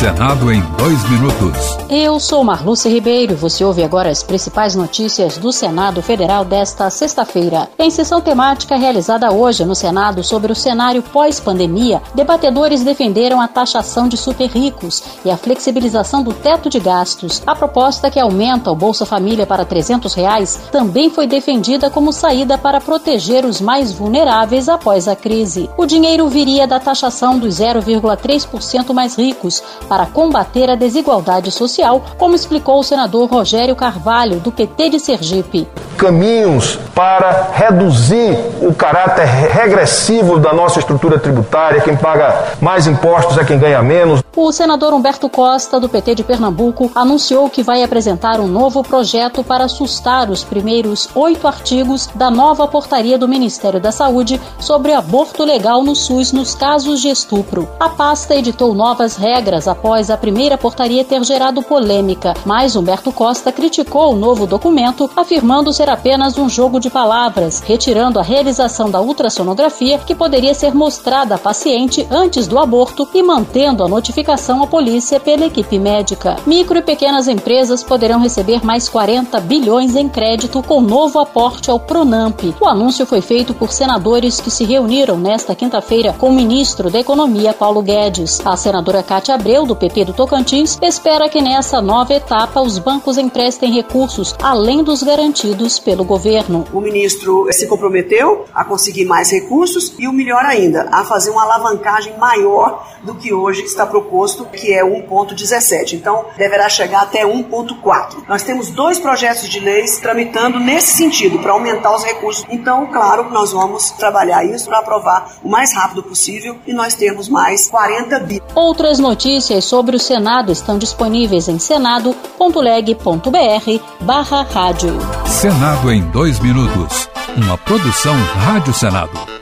Senado em 2 minutos. Eu sou Marluce Ribeiro e você ouve agora as principais notícias do Senado Federal desta sexta-feira. Em sessão temática realizada hoje no Senado sobre o cenário pós-pandemia, debatedores defenderam a taxação de super ricos e a flexibilização do teto de gastos. A proposta que aumenta o Bolsa Família para R$300 também foi defendida como saída para proteger os mais vulneráveis após a crise. O dinheiro viria da taxação dos 0,3% mais ricos para combater a desigualdade social, como explicou o senador Rogério Carvalho, do PT de Sergipe. Caminhos para reduzir o caráter regressivo da nossa estrutura tributária, quem paga mais impostos é quem ganha menos. O senador Humberto Costa, do PT de Pernambuco, anunciou que vai apresentar um novo projeto para sustar os primeiros 8 artigos da nova portaria do Ministério da Saúde sobre aborto legal no SUS nos casos de estupro. A pasta editou novas regras após a primeira portaria ter gerado polêmica, mas Humberto Costa criticou o novo documento, afirmando ser apenas um jogo de palavras, retirando a realização da ultrassonografia, que poderia ser mostrada à paciente antes do aborto, e mantendo a notificação à polícia pela equipe médica. Micro e pequenas empresas poderão receber mais 40 bilhões em crédito com novo aporte ao Pronamp. O anúncio foi feito por senadores que se reuniram nesta quinta-feira com o ministro da Economia, Paulo Guedes. A senadora Cátia Abreu, do PP do Tocantins, espera que nessa nova etapa os bancos emprestem recursos além dos garantidos pelo governo. O ministro se comprometeu a conseguir mais recursos e, o melhor ainda, a fazer uma alavancagem maior do que hoje está proposto, que é 1,17. Então, deverá chegar até 1,4. Nós temos 2 projetos de leis tramitando nesse sentido, para aumentar os recursos. Então, claro, nós vamos trabalhar isso para aprovar o mais rápido possível e nós temos mais 40 bi. Outras notícias sobre o Senado estão disponíveis em senado.leg.br/rádio. Senado em 2 minutos. Uma produção Rádio Senado.